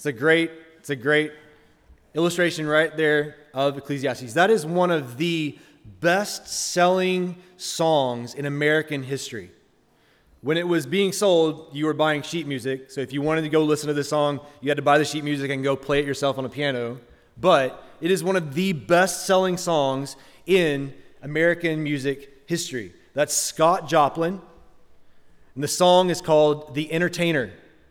It's a great illustration right there of Ecclesiastes. That is one of the best-selling songs in American history. When it was being sold, you were buying sheet music. So if you wanted to go listen to this song, you had to buy the sheet music and go play it yourself on a piano. But it is one of the best-selling songs in American music history. That's Scott Joplin. And the song is called The Entertainer.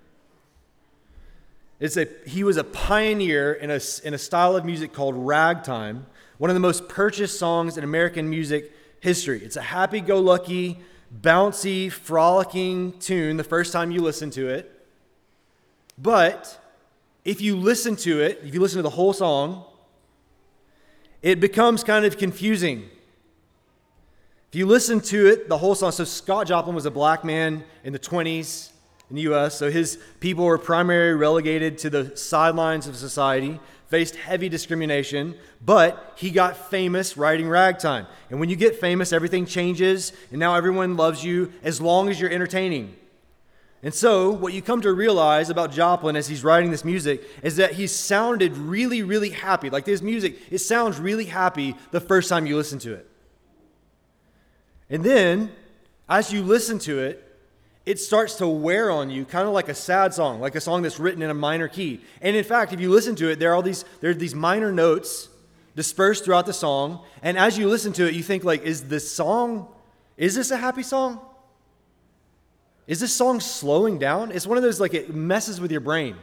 He was a pioneer in a style of music called ragtime, one of the most purchased songs in American music history. It's a happy-go-lucky, bouncy, frolicking tune the first time you listen to it. But if you listen to the whole song, it becomes kind of confusing. If you listen to it, the whole song, so Scott Joplin was a black man in the 20s in the U.S., so his people were primarily relegated to the sidelines of society, faced heavy discrimination, but he got famous writing ragtime. And when you get famous, everything changes, and now everyone loves you as long as you're entertaining. And so what you come to realize about Joplin as he's writing this music is that he sounded really, really happy. Like this music, it sounds really happy the first time you listen to it. And then, as you listen to it, it starts to wear on you, kind of like a sad song, like a song that's written in a minor key. And in fact, if you listen to it, there are these minor notes dispersed throughout the song. And as you listen to it, you think like, is this a happy song? Is this song slowing down? It's one of those, like, it messes with your brain.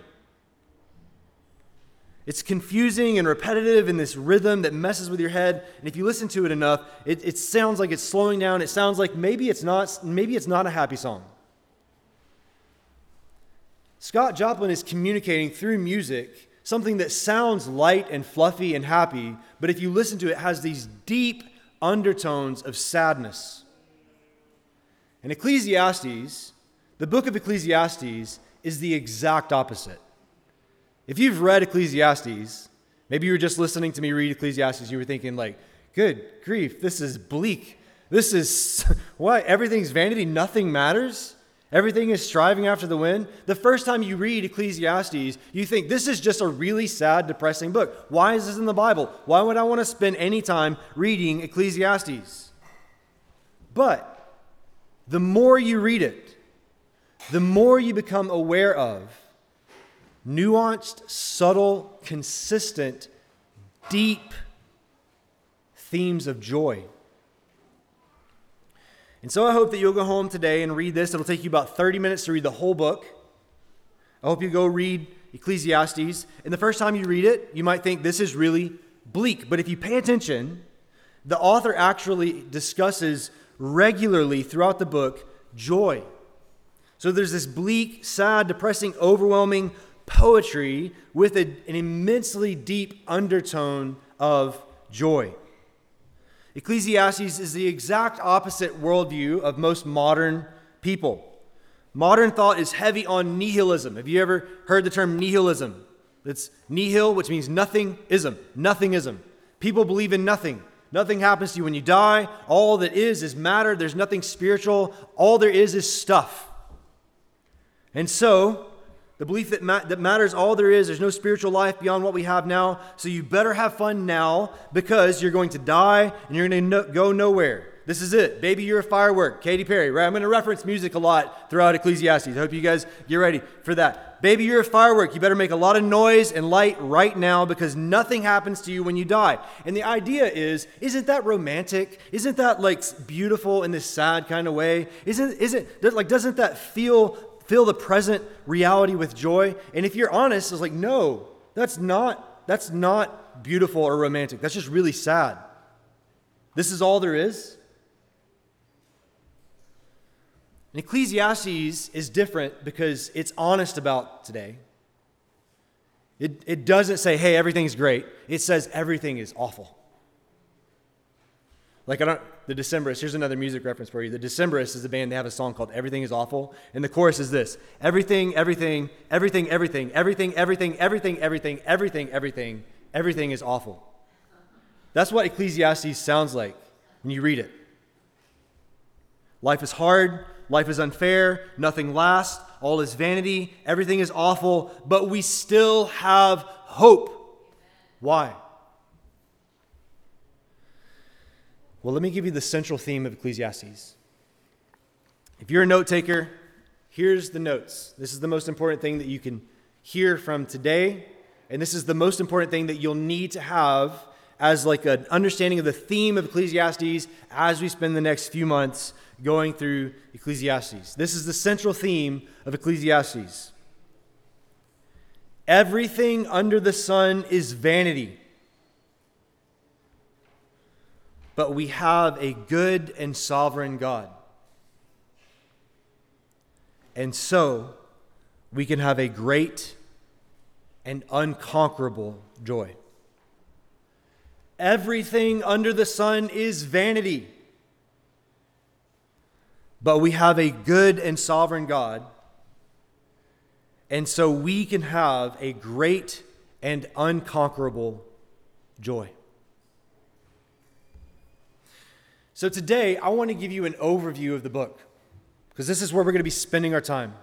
It's confusing and repetitive in this rhythm that messes with your head. And if you listen to it enough, it sounds like it's slowing down. It sounds like maybe it's not a happy song. Scott Joplin is communicating through music something that sounds light and fluffy and happy, but if you listen to it, it has these deep undertones of sadness. And Ecclesiastes, the book of Ecclesiastes, is the exact opposite. If you've read Ecclesiastes, maybe you were just listening to me read Ecclesiastes, you were thinking like, good grief, this is bleak. This is, what, everything's vanity, nothing matters? Everything is striving after the wind. The first time you read Ecclesiastes, you think this is just a really sad, depressing book. Why is this in the Bible? Why would I want to spend any time reading Ecclesiastes? But the more you read it, the more you become aware of nuanced, subtle, consistent, deep themes of joy. And so I hope that you'll go home today and read this. It'll take you about 30 minutes to read the whole book. I hope you go read Ecclesiastes. And the first time you read it, you might think this is really bleak. But if you pay attention, the author actually discusses regularly throughout the book joy. So there's this bleak, sad, depressing, overwhelming poetry with an immensely deep undertone of joy. Ecclesiastes is the exact opposite worldview of most modern people. Modern thought is heavy on nihilism. Have you ever heard the term nihilism? It's nihil, which means nothing-ism, nothingism. People believe in nothing. Nothing happens to you when you die. All that is matter. There's nothing spiritual. All there is stuff. And so, the belief that matters all there is, there's no spiritual life beyond what we have now, so you better have fun now because you're going to die and you're going to go nowhere. This is it. Baby, you're a firework. Katy Perry, right? I'm going to reference music a lot throughout Ecclesiastes. I hope you guys get ready for that. Baby, you're a firework. You better make a lot of noise and light right now because nothing happens to you when you die. And the idea is, isn't that romantic? Isn't that like beautiful in this sad kind of way? Doesn't that fill the present reality with joy? And if you're honest, it's like, no, that's not beautiful or romantic. That's just really sad. This is all there is. And Ecclesiastes is different because it's honest about today. It doesn't say, hey, everything's great. It says everything is awful. The Decemberists, here's another music reference for you. The Decemberists is a band, they have a song called Everything is Awful. And the chorus is this: everything, everything, everything, everything, everything, everything, everything, everything, everything, everything, everything is awful. That's what Ecclesiastes sounds like when you read it. Life is hard. Life is unfair, nothing lasts, all is vanity, everything is awful, but we still have hope. Why? Well, let me give you the central theme of Ecclesiastes. If you're a note taker, here's the notes. This is the most important thing that you can hear from today, and this is the most important thing that you'll need to have as like an understanding of the theme of Ecclesiastes as we spend the next few months going through Ecclesiastes. This is the central theme of Ecclesiastes. Everything under the sun is vanity, but we have a good and sovereign God. And so, we can have a great and unconquerable joy. Everything under the sun is vanity, but we have a good and sovereign God, and so we can have a great and unconquerable joy. So today, I want to give you an overview of the book, because this is where we're going to be spending our time.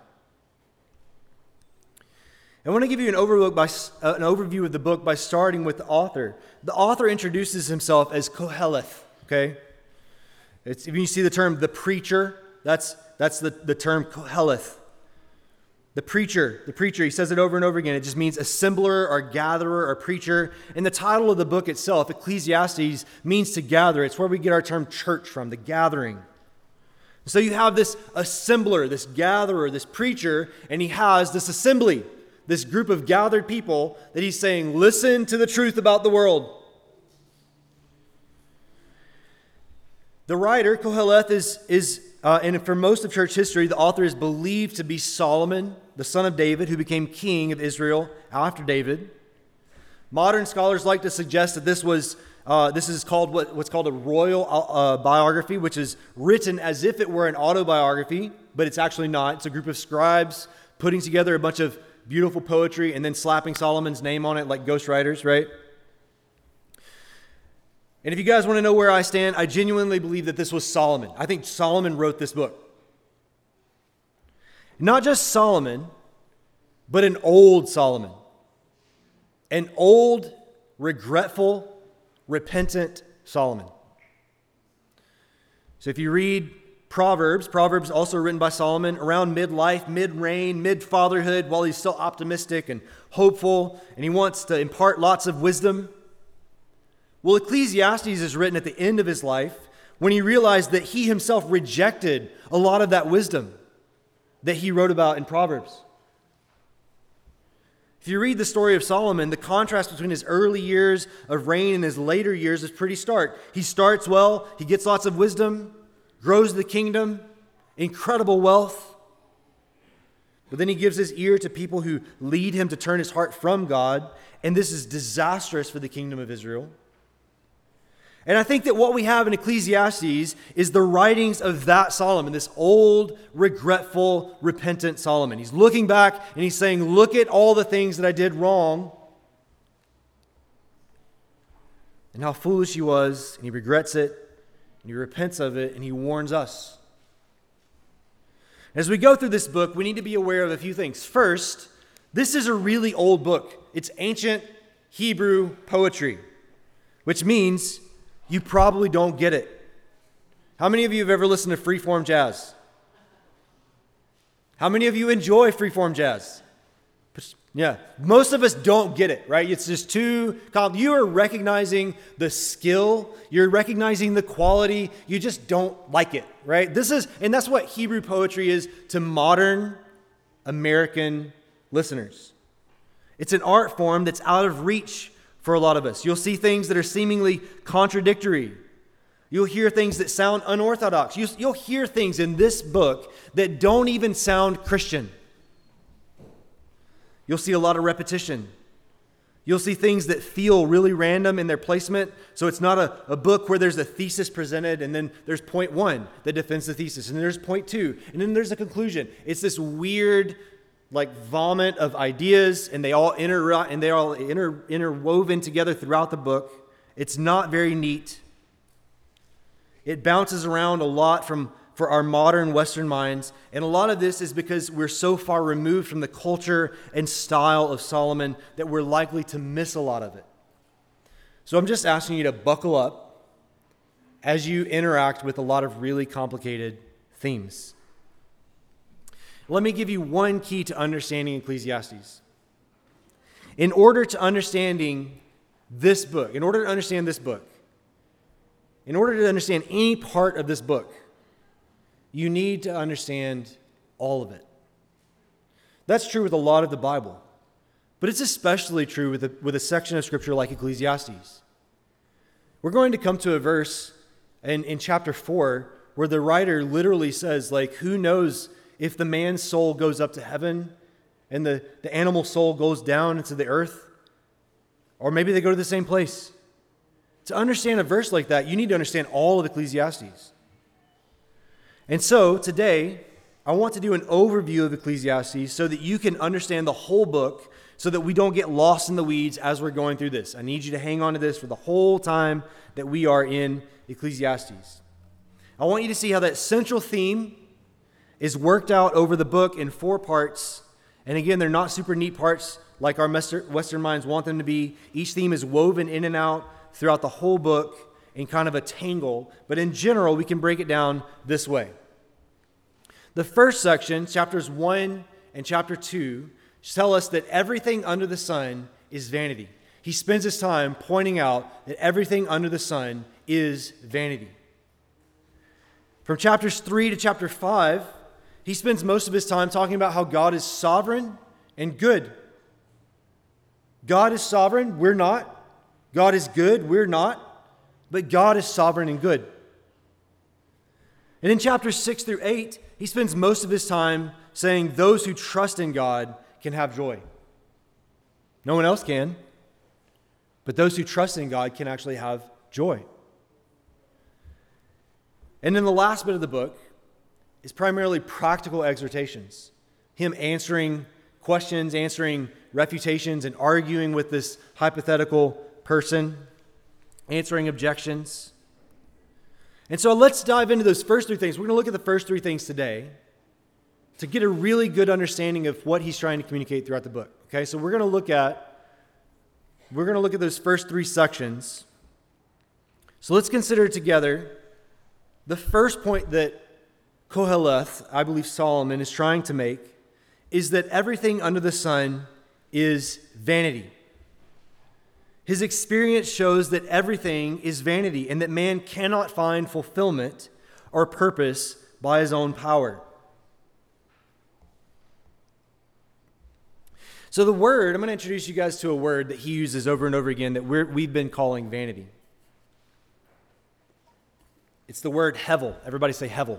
I want to give you an overview of the book by starting with the author. The author introduces himself as Koheleth, okay? If you see the term the preacher, that's the term Koheleth. The preacher, he says it over and over again. It just means assembler or gatherer or preacher. And the title of the book itself, Ecclesiastes, means to gather. It's where we get our term church from, the gathering. So you have this assembler, this gatherer, this preacher, and he has this assembly, this group of gathered people that he's saying, listen to the truth about the world. The writer, Koheleth, and for most of church history, the author is believed to be Solomon, the son of David, who became king of Israel after David. Modern scholars like to suggest that this is called what's called a royal biography, which is written as if it were an autobiography, but it's actually not. It's a group of scribes putting together a bunch of beautiful poetry and then slapping Solomon's name on it like ghostwriters, right? And if you guys want to know where I stand, I genuinely believe that this was Solomon. I think Solomon wrote this book. Not just Solomon, but an old Solomon. An old, regretful, repentant Solomon. So if you read Proverbs also written by Solomon, around midlife, mid-reign, mid-fatherhood, while he's still optimistic and hopeful, and he wants to impart lots of wisdom. Well, Ecclesiastes is written at the end of his life when he realized that he himself rejected a lot of that wisdom that he wrote about in Proverbs. If you read the story of Solomon, the contrast between his early years of reign and his later years is pretty stark. He starts well, he gets lots of wisdom, grows the kingdom, incredible wealth. But then he gives his ear to people who lead him to turn his heart from God, and this is disastrous for the kingdom of Israel. And I think that what we have in Ecclesiastes is the writings of that Solomon, this old, regretful, repentant Solomon. He's looking back and he's saying, look at all the things that I did wrong and how foolish he was, and he regrets it, and he repents of it, and he warns us. As we go through this book, we need to be aware of a few things. First, this is a really old book. It's ancient Hebrew poetry, which means you probably don't get it. How many of you have ever listened to freeform jazz? How many of you enjoy freeform jazz? Yeah, most of us don't get it, right? It's just too complicated. You are recognizing the skill, you're recognizing the quality, you just don't like it, right? And that's what Hebrew poetry is to modern American listeners. It's an art form that's out of reach for a lot of us. You'll see things that are seemingly contradictory. You'll hear things that sound unorthodox. You'll hear things in this book that don't even sound Christian. You'll see a lot of repetition. You'll see things that feel really random in their placement. So it's not a book where there's a thesis presented and then there's point one that defends the thesis, and then there's point two, and then there's a conclusion. It's this weird vomit of ideas, and they all interwoven together throughout the book. It's not very neat. It bounces around a lot from for our modern Western minds. And a lot of this is because we're so far removed from the culture and style of Solomon that we're likely to miss a lot of it. So I'm just asking you to buckle up as you interact with a lot of really complicated themes. Let me give you one key to understanding Ecclesiastes. In order to understand this book, in order to understand any part of this book, you need to understand all of it. That's true with a lot of the Bible, but it's especially true with a section of Scripture like Ecclesiastes. We're going to come to a verse in chapter 4 where the writer literally says, like, who knows if the man's soul goes up to heaven and the animal soul goes down into the earth? Or maybe they go to the same place. To understand a verse like that, you need to understand all of Ecclesiastes. And so today, I want to do an overview of Ecclesiastes so that you can understand the whole book, so that we don't get lost in the weeds as we're going through this. I need you to hang on to this for the whole time that we are in Ecclesiastes. I want you to see how that central theme is worked out over the book in 4 parts. And again, they're not super neat parts like our Western minds want them to be. Each theme is woven in and out throughout the whole book in kind of a tangle. But in general, we can break it down this way. The first section, chapters 1 and chapter 2, tell us that everything under the sun is vanity. He spends his time pointing out that everything under the sun is vanity. From chapters 3 to chapter 5, he spends most of his time talking about how God is sovereign and good. God is sovereign, we're not. God is good, we're not. But God is sovereign and good. And in chapters 6 through 8, he spends most of his time saying those who trust in God can have joy. No one else can, but those who trust in God can actually have joy. And then the last bit of the book is primarily practical exhortations. Him answering questions, answering refutations, and arguing with this hypothetical person, answering objections. And so let's dive into those first 3 things. We're going to look at the first 3 things today to get a really good understanding of what he's trying to communicate throughout the book. Okay, so we're going to look at those first 3 sections. So let's consider together the first point that Koheleth, I believe Solomon, is trying to make is that everything under the sun is vanity. His experience shows that everything is vanity and that man cannot find fulfillment or purpose by his own power. So I'm going to introduce you guys to a word that he uses over and over again that we've been calling vanity. It's the word hevel. Everybody say hevel.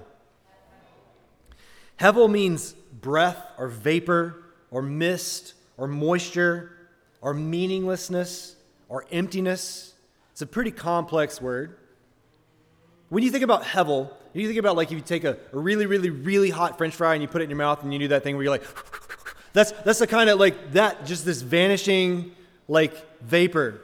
Hevel means breath or vapor or mist or moisture or meaninglessness or emptiness. It's a pretty complex word. When you think about hevel, you think about like if you take a really, really, really hot French fry and you put it in your mouth and you do that thing where you're like, that's the kind of like that, just this vanishing like vapor.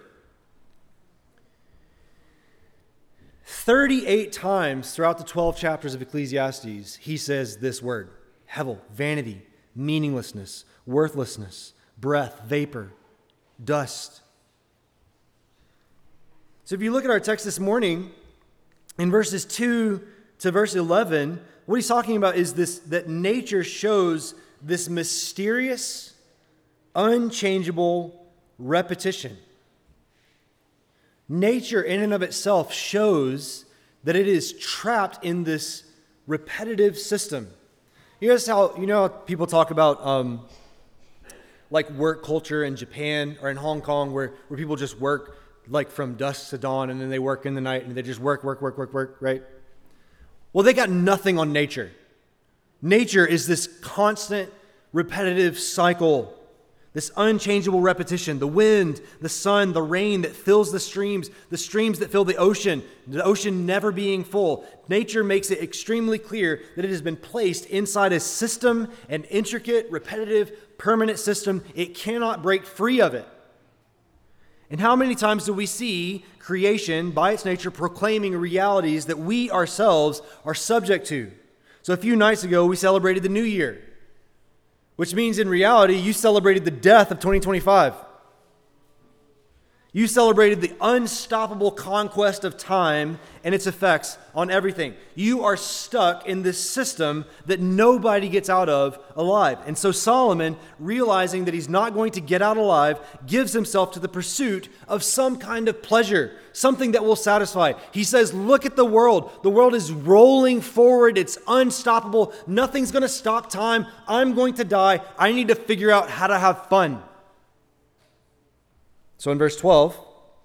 38 times throughout the 12 chapters of Ecclesiastes, he says this word, hevel, vanity, meaninglessness, worthlessness, breath, vapor, dust. So if you look at our text this morning, in verses 2 to verse 11, what he's talking about is this, that nature shows this mysterious, unchangeable repetition. Nature in and of itself shows that it is trapped in this repetitive system. You know how people talk about like work culture in Japan or in Hong Kong where people just work like from dusk to dawn and then they work in the night and they just work, right? Well, they got nothing on nature. Nature is this constant repetitive cycle, this unchangeable repetition. The wind, the sun, the rain that fills the streams that fill the ocean never being full. Nature makes it extremely clear that it has been placed inside a system, an intricate, repetitive, permanent system. It cannot break free of it. And how many times do we see creation, by its nature, proclaiming realities that we ourselves are subject to? So a few nights ago, we celebrated the new year, which means in reality, you celebrated the death of 2025. You celebrated the unstoppable conquest of time and its effects on everything. You are stuck in this system that nobody gets out of alive. And so Solomon, realizing that he's not going to get out alive, gives himself to the pursuit of some kind of pleasure, something that will satisfy. He says, look at the world. The world is rolling forward. It's unstoppable. Nothing's going to stop time. I'm going to die. I need to figure out how to have fun. So in verse 12,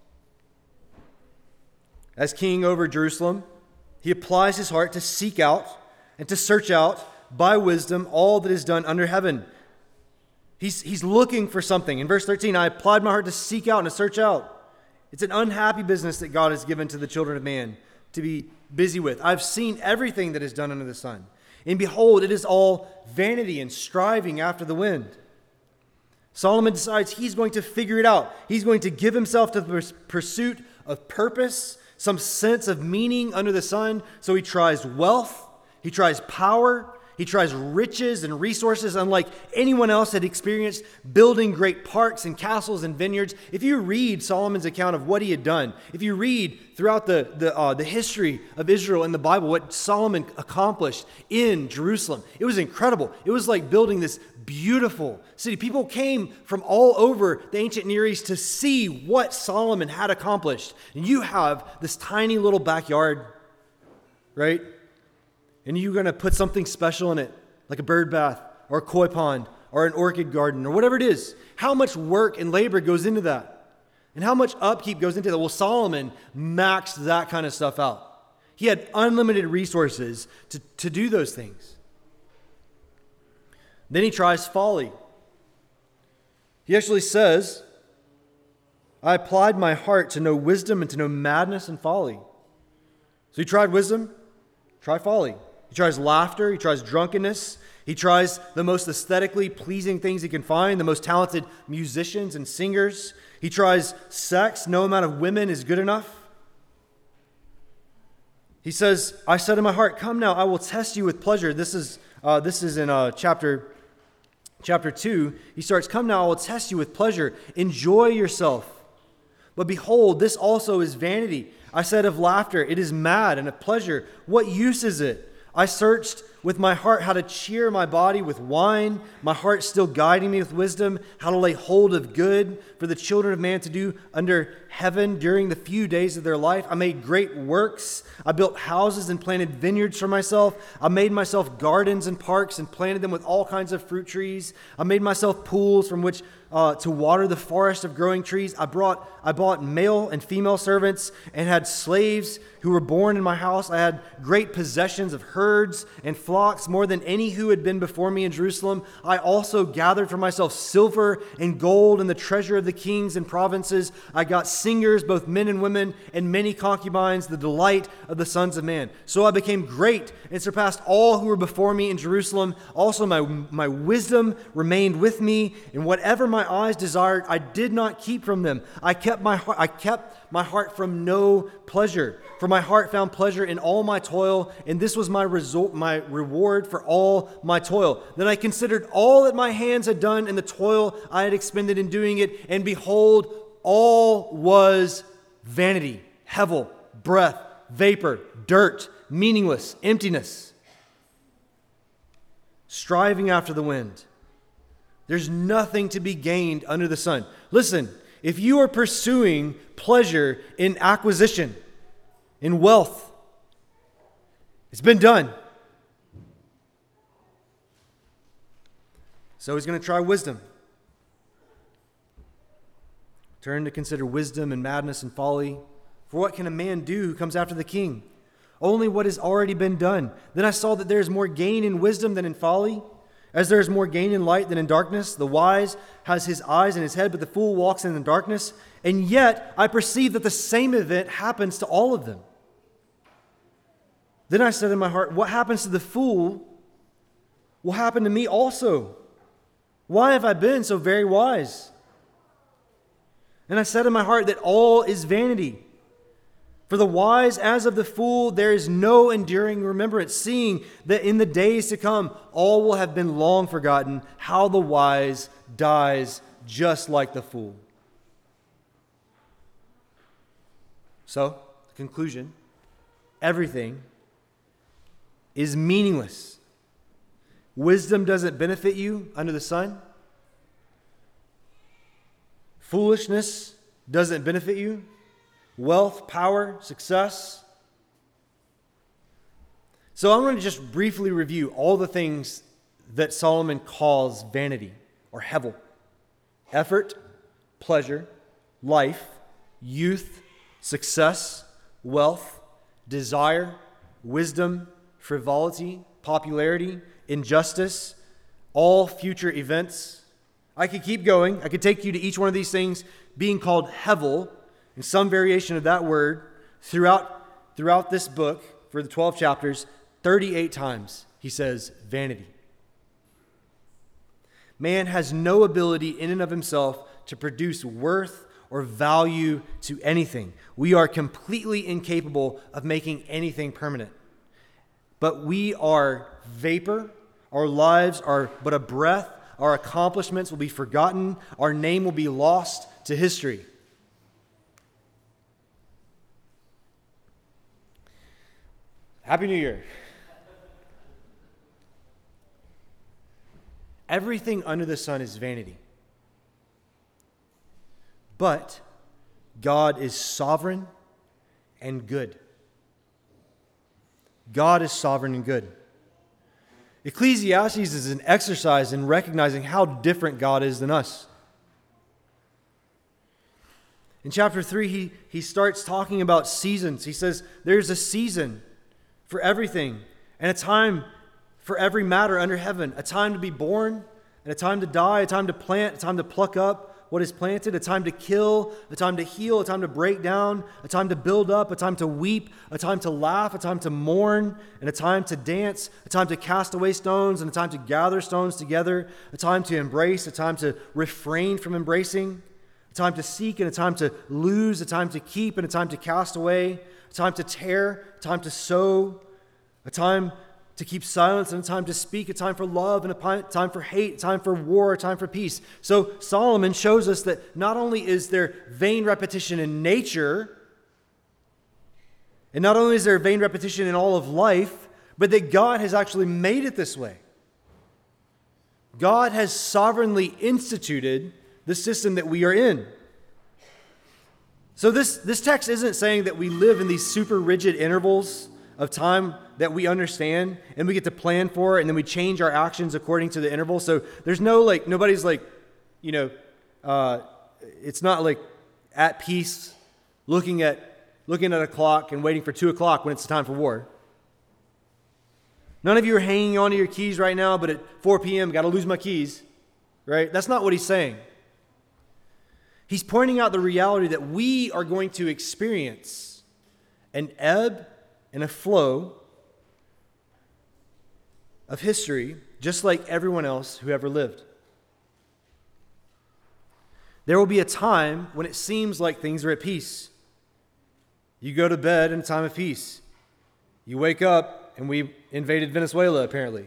as king over Jerusalem, he applies his heart to seek out and to search out by wisdom all that is done under heaven. He's looking for something. In verse 13, I applied my heart to seek out and to search out. It's an unhappy business that God has given to the children of man to be busy with. I've seen everything that is done under the sun. And behold, it is all vanity and striving after the wind. Solomon decides he's going to figure it out. He's going to give himself to the pursuit of purpose, some sense of meaning under the sun. So he tries wealth, he tries power, he tries riches and resources unlike anyone else had experienced, building great parks and castles and vineyards. If you read Solomon's account of what he had done, if you read throughout the history of Israel in the Bible, what Solomon accomplished in Jerusalem, it was incredible. It was like building this beautiful city. People came from all over the ancient Near East to see what Solomon had accomplished. And you have this tiny little backyard, right? And you're going to put something special in it, like a bird bath or a koi pond or an orchid garden or whatever it is. How much work and labor goes into that? And how much upkeep goes into that? Well, Solomon maxed that kind of stuff out. He had unlimited resources to do those things. Then he tries folly. He actually says, I applied my heart to know wisdom and to know madness and folly. So he tried wisdom, try folly. He tries laughter, he tries drunkenness, he tries the most aesthetically pleasing things he can find, the most talented musicians and singers. He tries sex, no amount of women is good enough. He says, I said in my heart, come now, I will test you with pleasure. This is in chapter 2. He starts, come now, I will test you with pleasure. Enjoy yourself. But behold, this also is vanity. I said of laughter, it is mad, and of pleasure, what use is it? I searched with my heart how to cheer my body with wine, my heart still guiding me with wisdom, how to lay hold of good for the children of man to do under heaven during the few days of their life. I made great works. I built houses and planted vineyards for myself. I made myself gardens and parks and planted them with all kinds of fruit trees. I made myself pools from which to water the forest of growing trees. I bought male and female servants and had slaves who were born in my house. I had great possessions of herds and flocks, more than any who had been before me in Jerusalem. I also gathered for myself silver and gold and the treasure of the kings and provinces. I got singers, both men and women, and many concubines, the delight of the sons of man. So I became great and surpassed all who were before me in Jerusalem. Also my wisdom remained with me, and whatever my eyes desired, I did not keep from them. I kept my heart from no pleasure. For my heart found pleasure in all my toil, and this was my reward for all my toil. Then I considered all that my hands had done and the toil I had expended in doing it, and behold, all was vanity, hevel, breath, vapor, dirt, meaningless, emptiness, striving after the wind. There's nothing to be gained under the sun. Listen, if you are pursuing pleasure in acquisition, in wealth, it's been done. So he's going to try wisdom. Turn to consider wisdom and madness and folly. For what can a man do who comes after the king? Only what has already been done. Then I saw that there is more gain in wisdom than in folly. As there is more gain in light than in darkness, the wise has his eyes in his head, but the fool walks in the darkness. And yet I perceive that the same event happens to all of them. Then I said in my heart, what happens to the fool will happen to me also. Why have I been so very wise? And I said in my heart that all is vanity. For the wise as of the fool, there is no enduring remembrance, seeing that in the days to come, all will have been long forgotten, how the wise dies just like the fool. So, conclusion, everything is meaningless. Wisdom doesn't benefit you under the sun. Foolishness doesn't benefit you. Wealth, power, success. So I'm going to just briefly review all the things that Solomon calls vanity or hevel. Effort, pleasure, life, youth, success, wealth, desire, wisdom, frivolity, popularity, injustice, all future events. I could keep going. I could take you to each one of these things being called hevel, and some variation of that word throughout this book for the 12 chapters, 38 times he says vanity. Man has no ability in and of himself to produce worth or value to anything. We are completely incapable of making anything permanent. But we are vapor. Our lives are but a breath. Our accomplishments will be forgotten. Our name will be lost to history. Happy New Year. Everything under the sun is vanity. But God is sovereign and good. God is sovereign and good. Ecclesiastes is an exercise in recognizing how different God is than us. In chapter 3, he starts talking about seasons. He says there's a season for everything, and a time for every matter under heaven, a time to be born, and a time to die, a time to plant, a time to pluck up what is planted, a time to kill, a time to heal, a time to break down, a time to build up, a time to weep, a time to laugh, a time to mourn, and a time to dance, a time to cast away stones, and a time to gather stones together, a time to embrace, a time to refrain from embracing, a time to seek, and a time to lose, a time to keep, and a time to cast away, a time to tear, a time to sow, a time to keep silence, and a time to speak, a time for love, and a time for hate, a time for war, a time for peace. So Solomon shows us that not only is there vain repetition in nature, and not only is there vain repetition in all of life, but that God has actually made it this way. God has sovereignly instituted the system that we are in. So this text isn't saying that we live in these super rigid intervals of time that we understand and we get to plan for it, and then we change our actions according to the interval. So there's no nobody's it's not like at peace looking at a clock and waiting for 2 o'clock when it's time for war. None of you are hanging on to your keys right now, but at 4 p.m. got to lose my keys, right? That's not what he's saying. He's pointing out the reality that we are going to experience an ebb and a flow of history, just like everyone else who ever lived. There will be a time when it seems like things are at peace. You go to bed in a time of peace. You wake up and we invaded Venezuela, apparently.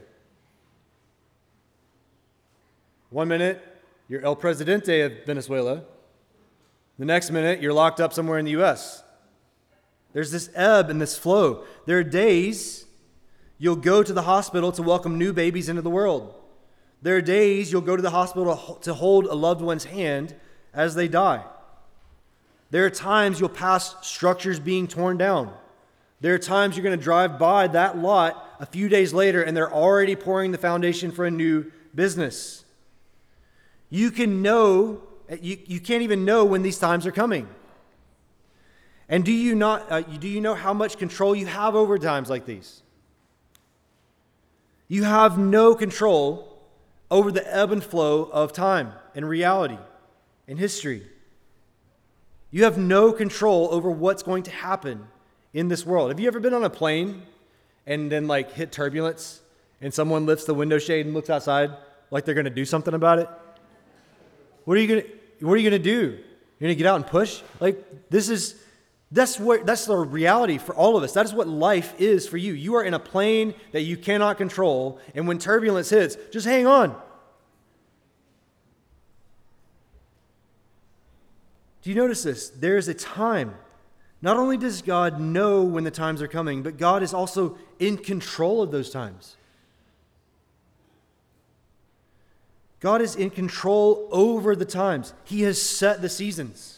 1 minute, you're El Presidente of Venezuela. The next minute, you're locked up somewhere in the U.S. There's this ebb and this flow. There are days you'll go to the hospital to welcome new babies into the world. There are days you'll go to the hospital to hold a loved one's hand as they die. There are times you'll pass structures being torn down. There are times you're going to drive by that lot a few days later and they're already pouring the foundation for a new business. You can't even know when these times are coming. And do you know how much control you have over times like these? You have no control over the ebb and flow of time and reality and history. You have no control over what's going to happen in this world. Have you ever been on a plane and then hit turbulence and someone lifts the window shade and looks outside like they're going to do something about it? What are you going to do? You're going to get out and push? That's the reality for all of us. That is what life is for you. You are in a plane that you cannot control, and when turbulence hits, just hang on. Do you notice this? There is a time. Not only does God know when the times are coming, but God is also in control of those times. God is in control over the times. He has set the seasons.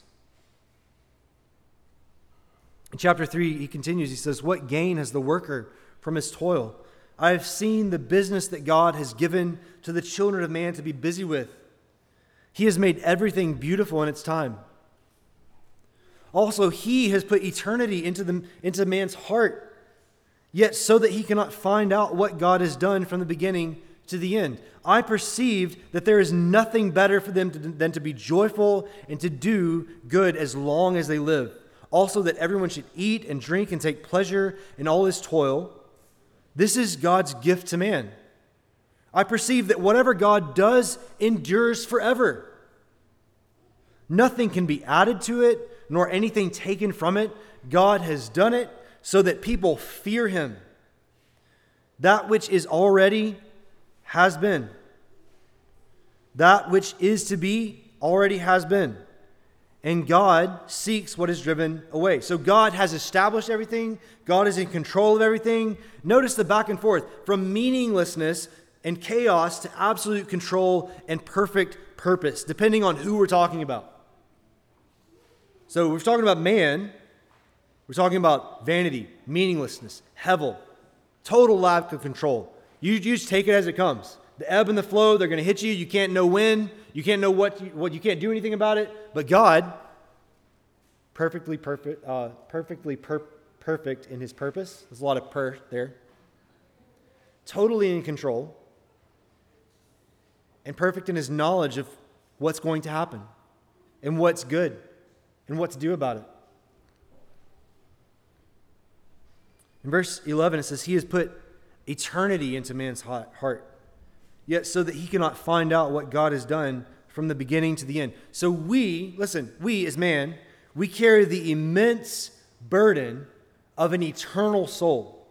In chapter 3, he continues, he says, "What gain has the worker from his toil? I have seen the business that God has given to the children of man to be busy with. He has made everything beautiful in its time. Also, he has put eternity into man's heart, yet so that he cannot find out what God has done from the beginning to the end. I perceived that there is nothing better for them than to be joyful and to do good as long as they live. Also, that everyone should eat and drink and take pleasure in all his toil. This is God's gift to man. I perceive that whatever God does endures forever. Nothing can be added to it, nor anything taken from it. God has done it so that people fear him. That which is already has been. That which is to be already has been. And God seeks what is driven away." So God has established everything. God is in control of everything. Notice the back and forth from meaninglessness and chaos to absolute control and perfect purpose, depending on who we're talking about. So we're talking about man. We're talking about vanity, meaninglessness, hevel, total lack of control. You just take it as it comes. The ebb and the flow, they're going to hit you. You can't know when. You can't know what you can't do anything about it. But God, perfect in his purpose. There's a lot of per there. Totally in control. And perfect in his knowledge of what's going to happen and what's good and what to do about it. In verse 11, it says, "He has put eternity into man's heart, yet so that he cannot find out what God has done from the beginning to the end." So we as man, we carry the immense burden of an eternal soul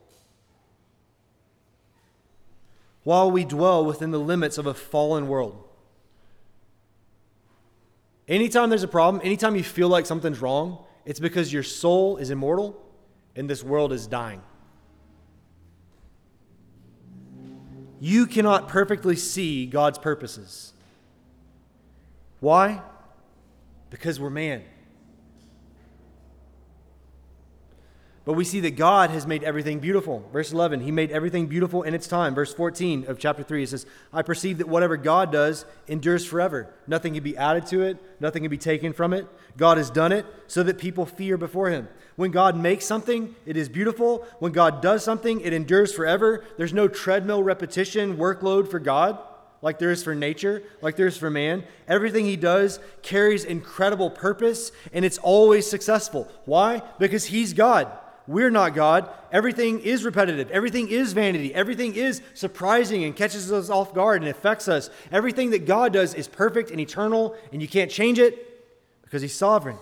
while we dwell within the limits of a fallen world. Anytime there's a problem, anytime you feel like something's wrong, it's because your soul is immortal and this world is dying. You cannot perfectly see God's purposes. Why? Because we're man. But we see that God has made everything beautiful. Verse 11, he made everything beautiful in its time. Verse 14 of chapter 3, it says, "I perceive that whatever God does endures forever. Nothing can be added to it. Nothing can be taken from it. God has done it so that people fear before him." When God makes something, it is beautiful. When God does something, it endures forever. There's no treadmill repetition workload for God like there is for nature, like there is for man. Everything he does carries incredible purpose, and it's always successful. Why? Because he's God. We're not God. Everything is repetitive. Everything is vanity. Everything is surprising and catches us off guard and affects us. Everything that God does is perfect and eternal, and you can't change it because he's sovereign.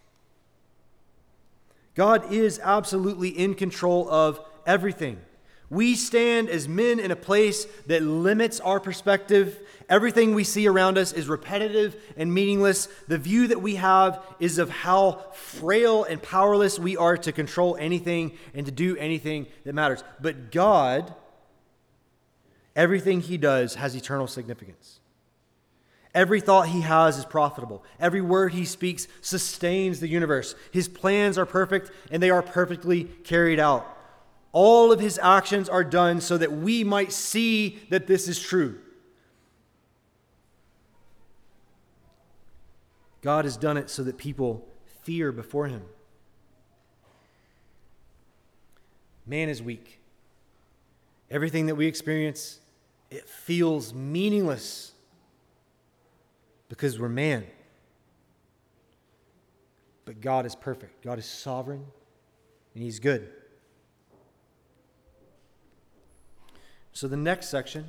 God is absolutely in control of everything. We stand as men in a place that limits our perspective. Everything we see around us is repetitive and meaningless. The view that we have is of how frail and powerless we are to control anything and to do anything that matters. But God, everything he does has eternal significance. Every thought he has is profitable. Every word he speaks sustains the universe. His plans are perfect and they are perfectly carried out. All of his actions are done so that we might see that this is true. God has done it so that people fear before him. Man is weak. Everything that we experience, it feels meaningless because we're man. But God is perfect. God is sovereign, and he's good. So the next section,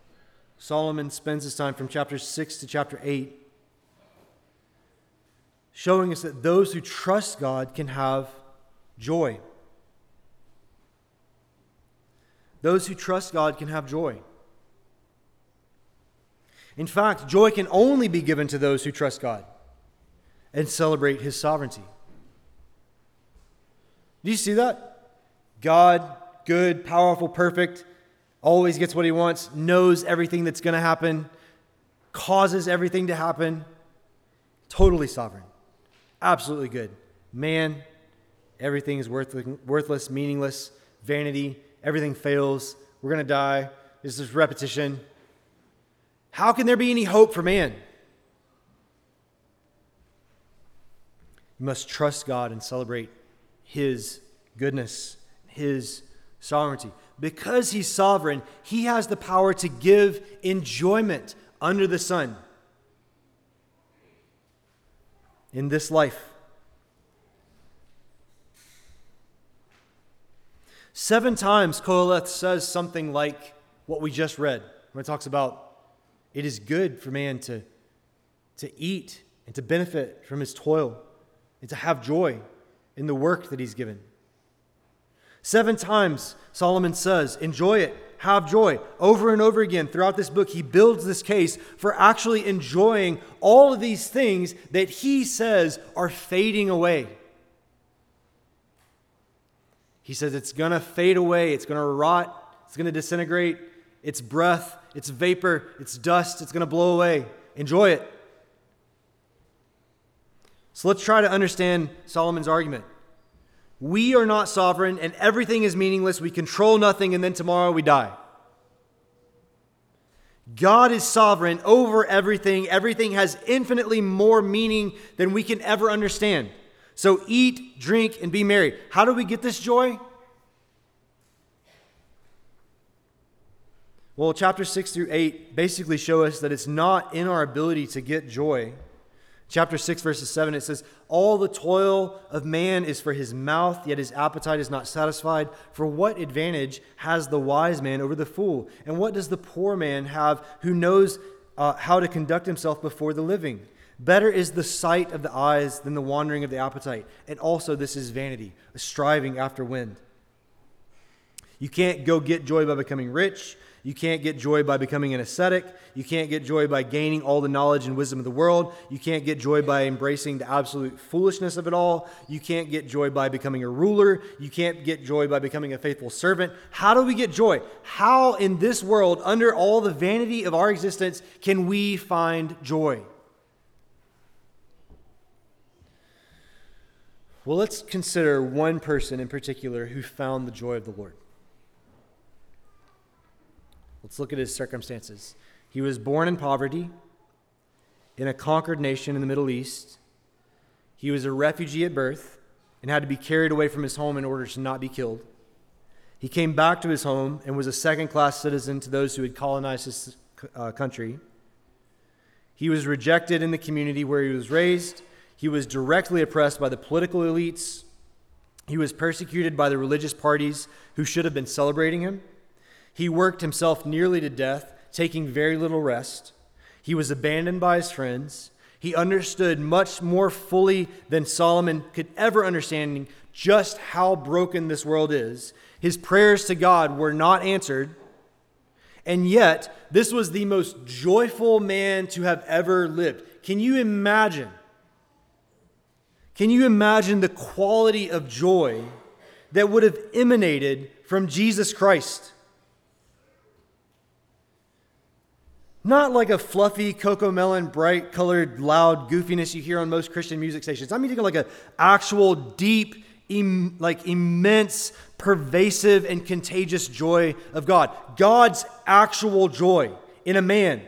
Solomon spends his time from chapter 6 to chapter 8 showing us that those who trust God can have joy. Those who trust God can have joy. In fact, joy can only be given to those who trust God and celebrate His sovereignty. Do you see that? God, good, powerful, perfect, always gets what He wants, knows everything that's going to happen, causes everything to happen, totally sovereign, absolutely good. Man, everything is worthless, meaningless, vanity, everything fails, we're going to die, this is repetition. How can there be any hope for man? You must trust God and celebrate His goodness, His sovereignty. Because He's sovereign, He has the power to give enjoyment under the sun in this life. 7 times Qoheleth says something like what we just read when it talks about it is good for man to eat and to benefit from his toil and to have joy in the work that he's given. 7 times Solomon says, enjoy it, have joy. Over and over again throughout this book, he builds this case for actually enjoying all of these things that he says are fading away. He says it's going to fade away, it's going to rot, it's going to disintegrate, it's breath, it's vapor, it's dust, it's going to blow away. Enjoy it. So let's try to understand Solomon's argument. We are not sovereign and everything is meaningless. We control nothing and then tomorrow we die. God is sovereign over everything. Everything has infinitely more meaning than we can ever understand. So eat, drink, and be merry. How do we get this joy? Well, chapter 6 through 8 basically show us that it's not in our ability to get joy. Chapter 6, verses 7, it says, all the toil of man is for his mouth, yet his appetite is not satisfied. For what advantage has the wise man over the fool? And what does the poor man have who knows how to conduct himself before the living? Better is the sight of the eyes than the wandering of the appetite. And also this is vanity, a striving after wind. You can't go get joy by becoming rich. You can't get joy by becoming an ascetic. You can't get joy by gaining all the knowledge and wisdom of the world. You can't get joy by embracing the absolute foolishness of it all. You can't get joy by becoming a ruler. You can't get joy by becoming a faithful servant. How do we get joy? How in this world, under all the vanity of our existence, can we find joy? Well, let's consider one person in particular who found the joy of the Lord. Let's look at his circumstances. He was born in poverty in a conquered nation in the Middle East. He was a refugee at birth and had to be carried away from his home in order to not be killed. He came back to his home and was a second-class citizen to those who had colonized his country. He was rejected in the community where he was raised. He was directly oppressed by the political elites. He was persecuted by the religious parties who should have been celebrating him. He worked himself nearly to death, taking very little rest. He was abandoned by his friends. He understood much more fully than Solomon could ever understand just how broken this world is. His prayers to God were not answered. And yet, this was the most joyful man to have ever lived. Can you imagine? Can you imagine the quality of joy that would have emanated from Jesus Christ? Not like a fluffy Cocomelon, bright colored, loud goofiness you hear on most Christian music stations. I'm thinking like an actual deep, immense, pervasive, and contagious joy of God. God's actual joy in a man.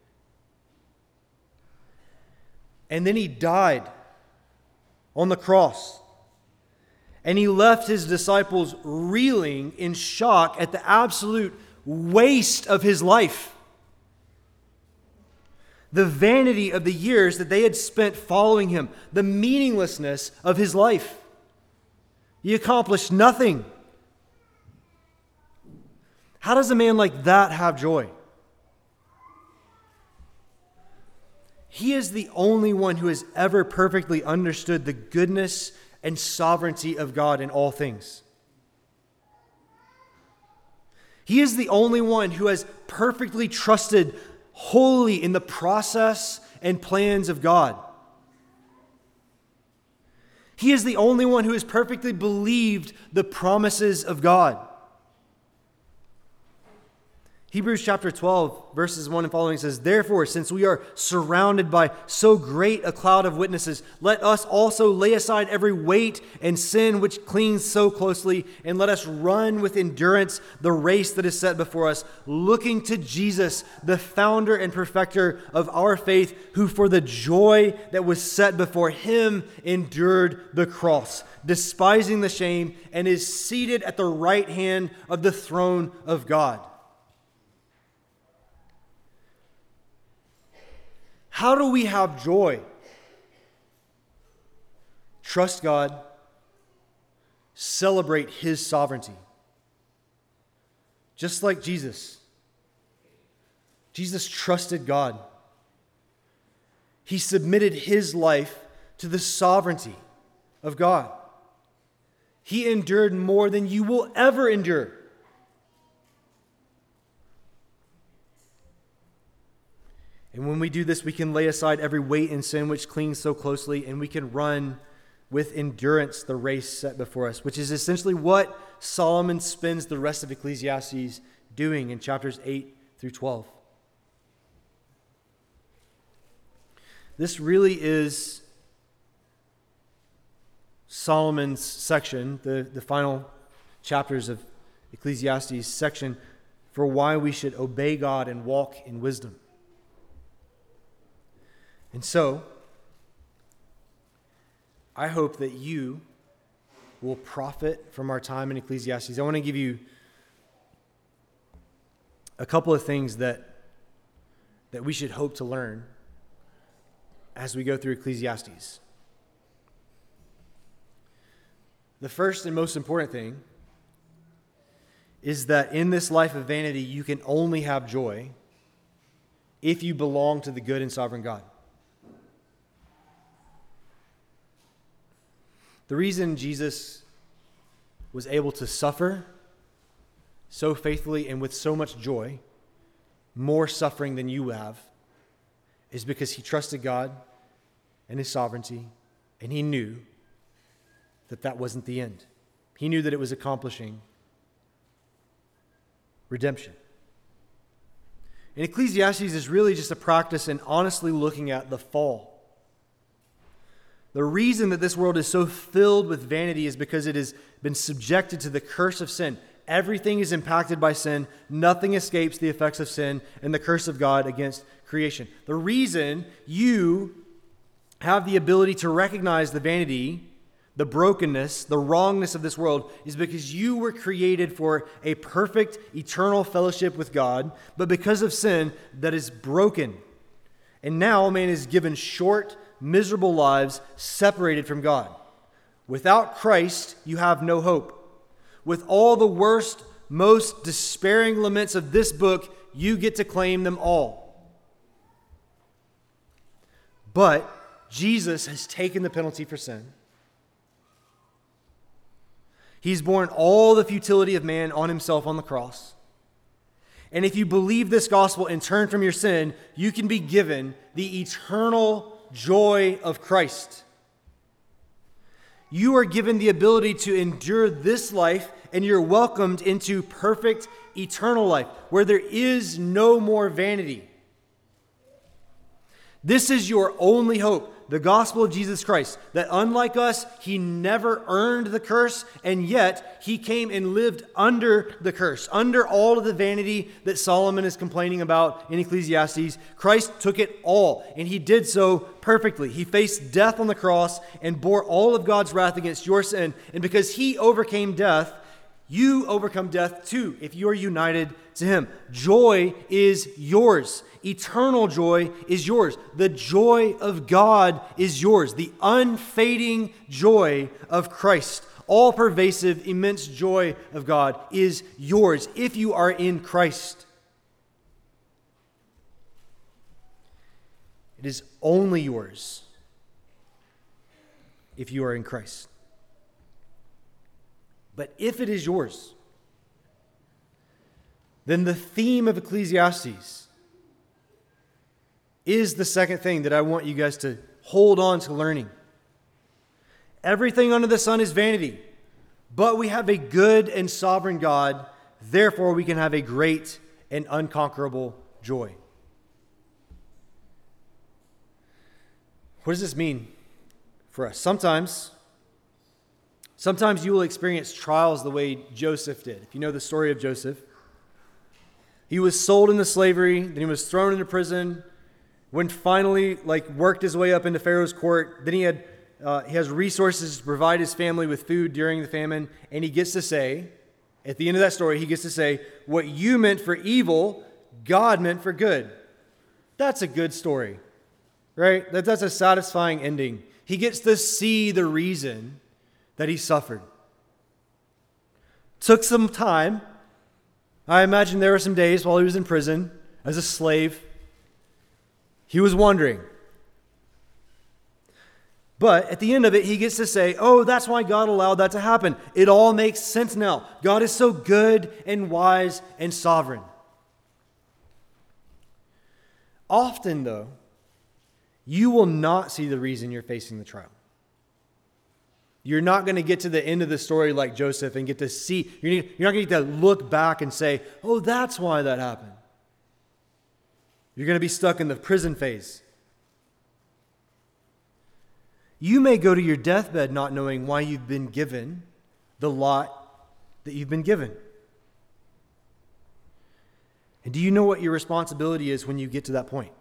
And then he died on the cross. And he left his disciples reeling in shock at the absolute waste of his life. The vanity of the years that they had spent following him, the meaninglessness of his life. He accomplished nothing. How does a man like that have joy? He is the only one who has ever perfectly understood the goodness and sovereignty of God in all things. He is the only one who has perfectly trusted wholly in the process and plans of God. He is the only one who has perfectly believed the promises of God. Hebrews chapter 12, verses 1 and following says, "Therefore, since we are surrounded by so great a cloud of witnesses, let us also lay aside every weight and sin which clings so closely, and let us run with endurance the race that is set before us, looking to Jesus, the founder and perfecter of our faith, who for the joy that was set before him endured the cross, despising the shame, and is seated at the right hand of the throne of God." How do we have joy? Trust God. Celebrate his sovereignty. Just like Jesus. Jesus trusted God. He submitted his life to the sovereignty of God. He endured more than you will ever endure. And when we do this, we can lay aside every weight and sin which clings so closely, and we can run with endurance the race set before us, which is essentially what Solomon spends the rest of Ecclesiastes doing in chapters 8 through 12. This really is Solomon's section, the final chapters of Ecclesiastes section, for why we should obey God and walk in wisdom. And so, I hope that you will profit from our time in Ecclesiastes. I want to give you a couple of things that we should hope to learn as we go through Ecclesiastes. The first and most important thing is that in this life of vanity, you can only have joy if you belong to the good and sovereign God. The reason Jesus was able to suffer so faithfully and with so much joy, more suffering than you have, is because he trusted God and his sovereignty, and he knew that that wasn't the end. He knew that it was accomplishing redemption. And Ecclesiastes is really just a practice in honestly looking at the fall. The reason that this world is so filled with vanity is because it has been subjected to the curse of sin. Everything is impacted by sin. Nothing escapes the effects of sin and the curse of God against creation. The reason you have the ability to recognize the vanity, the brokenness, the wrongness of this world is because you were created for a perfect, eternal fellowship with God, but because of sin, that is broken. And now man is given short, miserable lives separated from God. Without Christ, you have no hope. With all the worst, most despairing laments of this book, you get to claim them all. But Jesus has taken the penalty for sin. He's borne all the futility of man on himself on the cross. And if you believe this gospel and turn from your sin, you can be given the eternal joy of Christ. You are given the ability to endure this life, and you're welcomed into perfect eternal life, where there is no more vanity. This is your only hope, the gospel of Jesus Christ, that unlike us, he never earned the curse, and yet he came and lived under the curse, under all of the vanity that Solomon is complaining about in Ecclesiastes. Christ took it all, and he did so perfectly. He faced death on the cross and bore all of God's wrath against your sin, and because he overcame death, you overcome death too if you are united to him. Joy is yours. Eternal joy is yours. The joy of God is yours. The unfading joy of Christ, all-pervasive, immense joy of God is yours if you are in Christ. It is only yours if you are in Christ. But if it is yours, then the theme of Ecclesiastes is the second thing that I want you guys to hold on to learning. Everything under the sun is vanity, but we have a good and sovereign God, therefore we can have a great and unconquerable joy. What does this mean for us? Sometimes you will experience trials the way Joseph did. If you know the story of Joseph, he was sold into slavery, then he was thrown into prison, when finally worked his way up into Pharaoh's court. Then he has resources to provide his family with food during the famine, and he gets to say, at the end of that story, he gets to say, what you meant for evil, God meant for good. That's a good story, right? That's a satisfying ending. He gets to see the reason that he suffered. Took some time. I imagine there were some days while he was in prison as a slave. He was wondering. But at the end of it, he gets to say, oh, that's why God allowed that to happen. It all makes sense now. God is so good and wise and sovereign. Often, though, you will not see the reason you're facing the trial. You're not going to get to the end of the story like Joseph and get to see. You're not going to get to look back and say, oh, that's why that happened. You're going to be stuck in the prison phase. You may go to your deathbed not knowing why you've been given the lot that you've been given. And do you know what your responsibility is when you get to that point?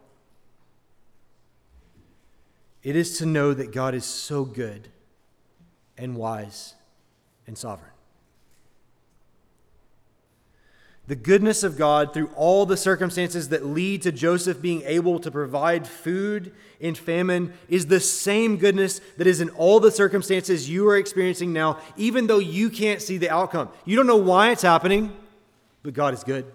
It is to know that God is so good and wise and sovereign. The goodness of God through all the circumstances that lead to Joseph being able to provide food in famine is the same goodness that is in all the circumstances you are experiencing now, even though you can't see the outcome. You don't know why it's happening, but God is good.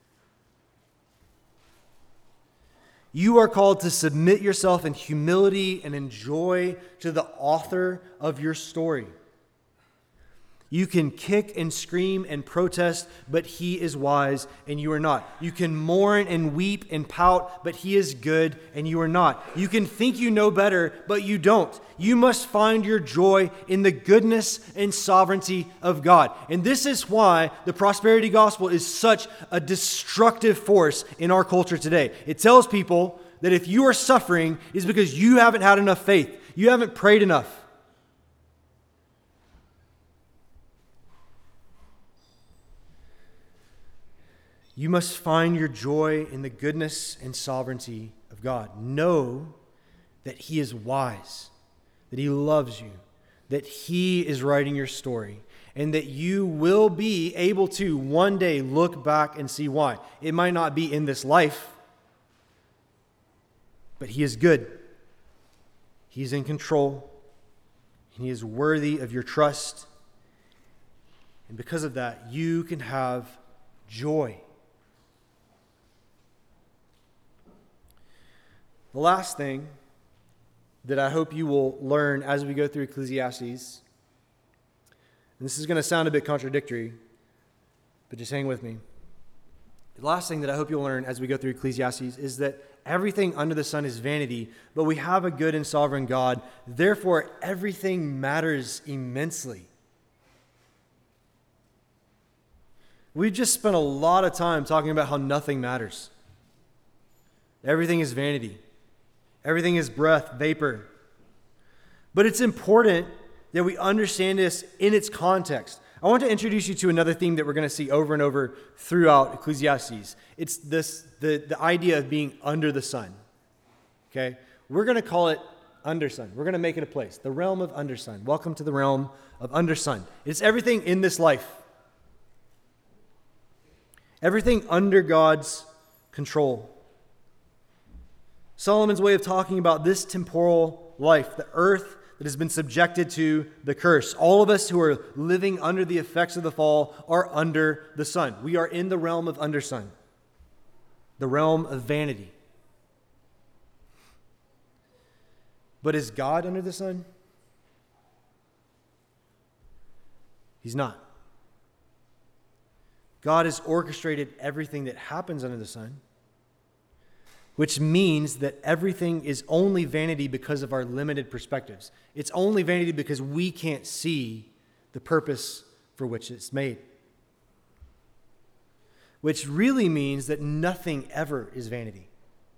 You are called to submit yourself in humility and in joy to the author of your story. You can kick and scream and protest, but he is wise and you are not. You can mourn and weep and pout, but he is good and you are not. You can think you know better, but you don't. You must find your joy in the goodness and sovereignty of God. And this is why the prosperity gospel is such a destructive force in our culture today. It tells people that if you are suffering, it's because you haven't had enough faith. You haven't prayed enough. You must find your joy in the goodness and sovereignty of God. Know that he is wise, that he loves you, that he is writing your story, and that you will be able to one day look back and see why. It might not be in this life, but he is good. He's in control, and he is worthy of your trust. And because of that, you can have joy. The last thing that I hope you will learn as we go through Ecclesiastes, and this is going to sound a bit contradictory, but just hang with me. The last thing that I hope you'll learn as we go through Ecclesiastes is that everything under the sun is vanity, but we have a good and sovereign God. Therefore, everything matters immensely. We've just spent a lot of time talking about how nothing matters. Everything is vanity. Everything is breath, vapor. But it's important that we understand this in its context. I want to introduce you to another theme that we're going to see over and over throughout Ecclesiastes. It's the idea of being under the sun. Okay? We're going to call it undersun. We're going to make it a place. The realm of undersun. Welcome to the realm of undersun. It's everything in this life. Everything under God's control. Solomon's way of talking about this temporal life, the earth that has been subjected to the curse. All of us who are living under the effects of the fall are under the sun. We are in the realm of undersun, the realm of vanity. But is God under the sun? He's not. God has orchestrated everything that happens under the sun, which means that everything is only vanity because of our limited perspectives. It's only vanity because we can't see the purpose for which it's made. Which really means that nothing ever is vanity.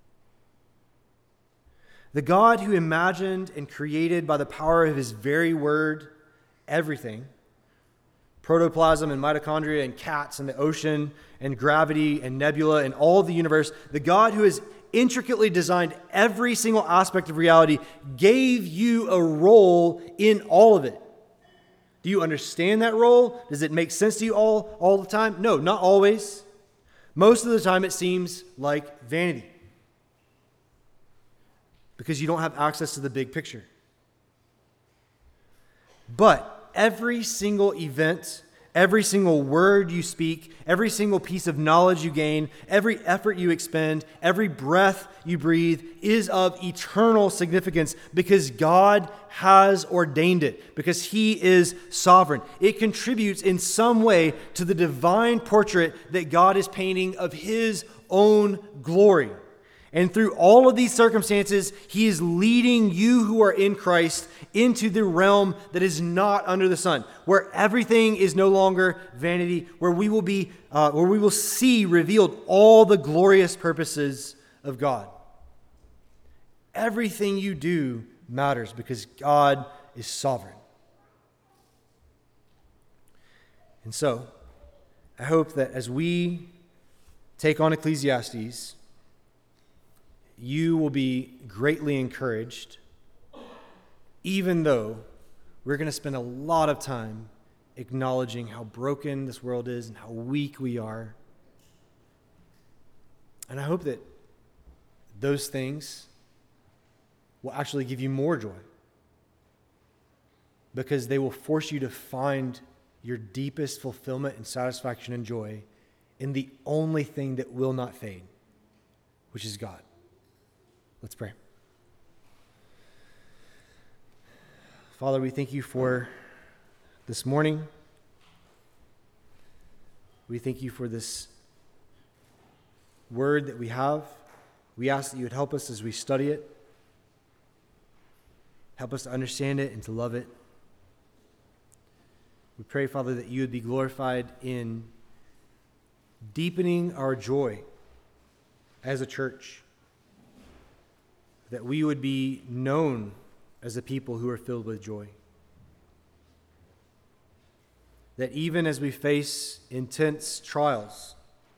The God who imagined and created by the power of his very word everything, protoplasm and mitochondria and cats and the ocean and gravity and nebula and all of the universe, the God who has intricately designed every single aspect of reality gave you a role in all of it. Do you understand that role? Does it make sense to you all the time? No, not always. Most of the time it seems like vanity because you don't have access to the big picture. But every single event, every single word you speak, every single piece of knowledge you gain, every effort you expend, every breath you breathe is of eternal significance because God has ordained it, because he is sovereign. It contributes in some way to the divine portrait that God is painting of his own glory. And through all of these circumstances, he is leading you who are in Christ into the realm that is not under the sun, where everything is no longer vanity, where we will see revealed all the glorious purposes of God. Everything you do matters because God is sovereign. And so, I hope that as we take on Ecclesiastes, you will be greatly encouraged, even though we're going to spend a lot of time acknowledging how broken this world is and how weak we are. And I hope that those things will actually give you more joy, because they will force you to find your deepest fulfillment and satisfaction and joy in the only thing that will not fade, which is God. Let's pray. Father, we thank you for this morning. We thank you for this word that we have. We ask that you would help us as we study it. Help us to understand it and to love it. We pray, Father, that you would be glorified in deepening our joy as a church, that we would be known as a people who are filled with joy. That even as we face intense trials,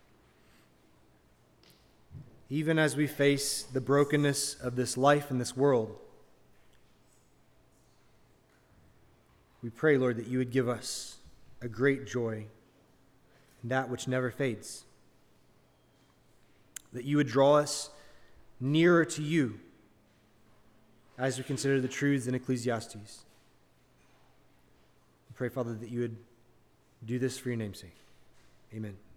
even as we face the brokenness of this life and this world, we pray, Lord, that you would give us a great joy, that which never fades. That you would draw us nearer to you as we consider the truths in Ecclesiastes. We pray, Father, that you would do this for your name's sake. Amen.